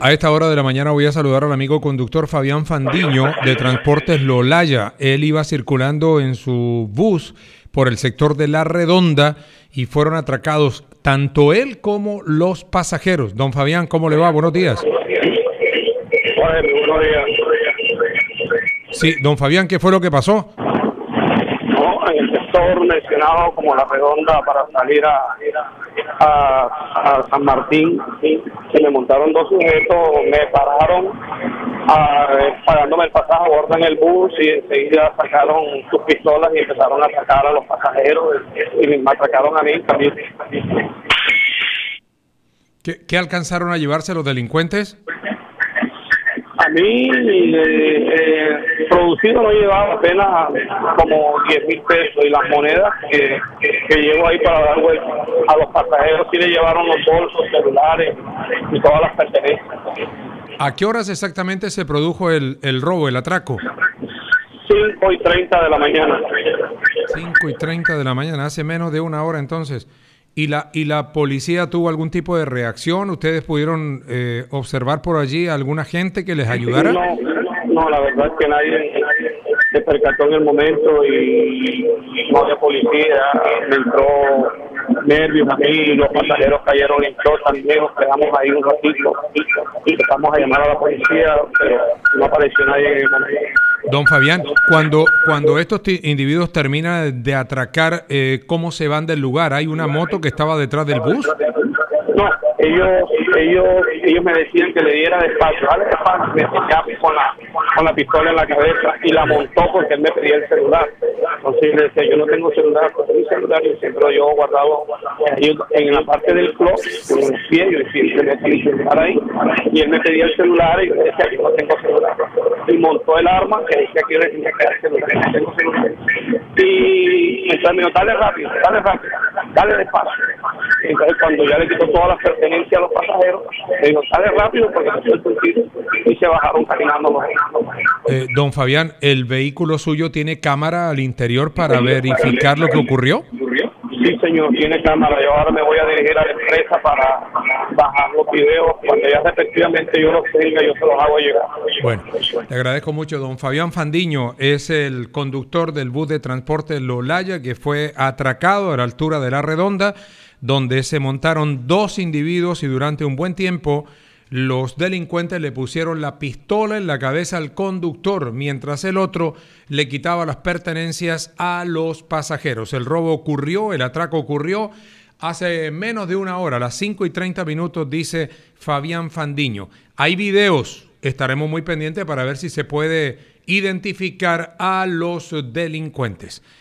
A esta hora de la mañana voy a saludar al amigo conductor Fabián Fandiño de Transportes Lolaya. Él iba circulando en su bus por el sector de La Redonda y fueron atracados tanto él como los pasajeros. Don Fabián, ¿cómo le va? Buenos días. Buenos días. Sí, don Fabián, ¿qué fue lo que pasó? No, en el sector mencionado como La Redonda para salir a San Martín, se me montaron dos sujetos, me pararon pagándome el pasaje, abordan el bus y enseguida sacaron sus pistolas y empezaron a atacar a los pasajeros y me atracaron a mí también. ¿Qué alcanzaron a llevarse los delincuentes? A mí, producido no llevaba apenas como 10,000 pesos y las monedas que llevo ahí para dar vuelta a los pasajeros sí le llevaron los bolsos, celulares y todas las pertenencias. ¿A qué horas exactamente se produjo el robo, el atraco? 5:30 de la mañana. 5:30 de la mañana, hace menos de una hora entonces. ¿Y la policía tuvo algún tipo de reacción? ¿Ustedes pudieron observar por allí a alguna gente que les ayudara? No, la verdad es que nadie se percató en el momento y no había policía. Me entró nervios a mí, los pasajeros cayeron en shock también, nos quedamos ahí un ratito y empezamos a llamar a la policía, pero no apareció nadie en el momento. Don Fabián, cuando estos individuos terminan de atracar, ¿cómo se van del lugar? ¿Hay una moto que estaba detrás del bus? No, ellos me decían que le diera despacio, dale despacio, me enseñaba con la pistola en la cabeza y la montó porque él me pedía el celular. Entonces le decía, yo no tengo celular, porque mi celular yo siempre lo llevo guardado en la parte del club, en los pies, yo siempre metí el celular ahí, y él me pedía el celular y yo le decía, yo no tengo celular. Y montó el arma, que decía que yo le tenía que dar el celular, no tengo celular. Y entonces me dijo, dale rápido, dale despacio. Entonces cuando ya le quitó todas las pertenencias a los pasajeros, me dijo, dale rápido porque no suelto el tiro, y se bajaron caminando los don Fabián, ¿el vehículo suyo tiene cámara al interior para verificar lo que ocurrió? Sí, señor, tiene cámara. Yo ahora me voy a dirigir a la empresa para bajar los videos. Cuando ya efectivamente yo los tenga, yo se los hago llegar. Bueno, le agradezco mucho. Don Fabián Fandiño es el conductor del bus de transporte Lolaya que fue atracado a la altura de La Redonda, donde se montaron dos individuos y durante un buen tiempo los delincuentes le pusieron la pistola en la cabeza al conductor, mientras el otro le quitaba las pertenencias a los pasajeros. El robo ocurrió, el atraco ocurrió hace menos de una hora, a las 5:30, dice Fabián Fandiño. Hay videos, estaremos muy pendientes para ver si se puede identificar a los delincuentes.